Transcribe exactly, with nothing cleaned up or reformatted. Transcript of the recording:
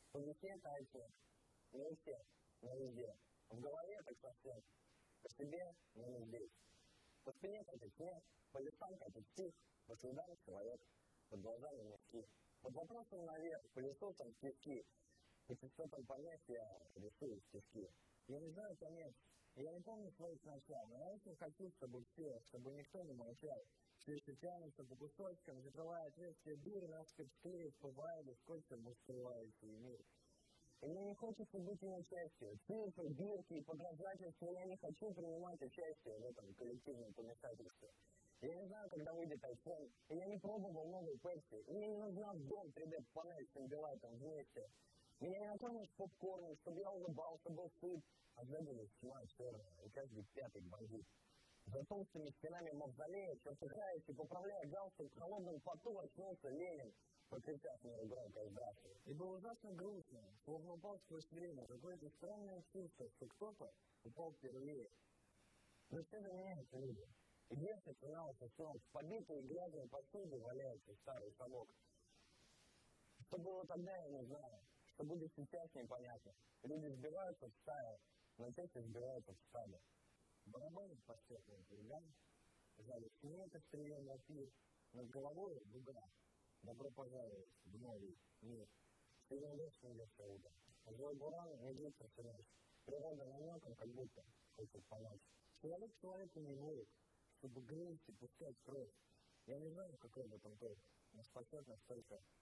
По весне тайцы, не у всех, но везде. В голове так совсем, по себе, но не здесь. По спине как и снег, по лесам как и стих, по следам человек, под глазами мешки. Под вопросом наверх, по лесу там пески, по частотам поместья рисую стишки. Я не знаю конец, я не помню своих начал, но я очень хочу, чтобы все, чтобы никто не молчал. Все еще тянутся по кусочкам, закрывая отверстие дыры, насквозь склеить по вайбу, скотчем устроивается и мир. И мне не хочется быть его частью. Цифры, бирки и подражательства, я не хочу принимать участие в этом коллективном помешательстве. Я не знаю, когда выйдет айфон, и я не пробовал новый Пепси, и мне не нужна в дом три дэ-панель с Амбилайтом вместе. Меня не накормишь попкорном, чтобы я улыбался, был сыт, а сзади тьма черная, и каждый пятый бандит. За толстыми стенами мавзолея, чертыхаясь и поправляя галстук, в холодном поту очнулся Ленин, прокричав мне громко «Здравствуй». И было ужасно грустно, словно упал сквозь время, какое-то странное чувство, что кто-то упал впервые. Но все же меняются люди. И детство начиналось сном, в побитой грязной посуде валяется старый совок. Что было тогда, я не знаю. Что будет сейчас, непонятно. Люди сбиваются в стаю, но дети сбиваются в стадо. Барабанит по стеклам хулиган, сзади смеет острием на пир, над головой дуга. Добро пожаловать в новый мир. Сильно дождь смеется утро. Злой буран не длится всю ночь. Природа намеком, как будто хочет помочь. Человек человеку не волк, чтобы грызть и пускать кровь. Я не знаю, какой в этом толк, но спасет нас только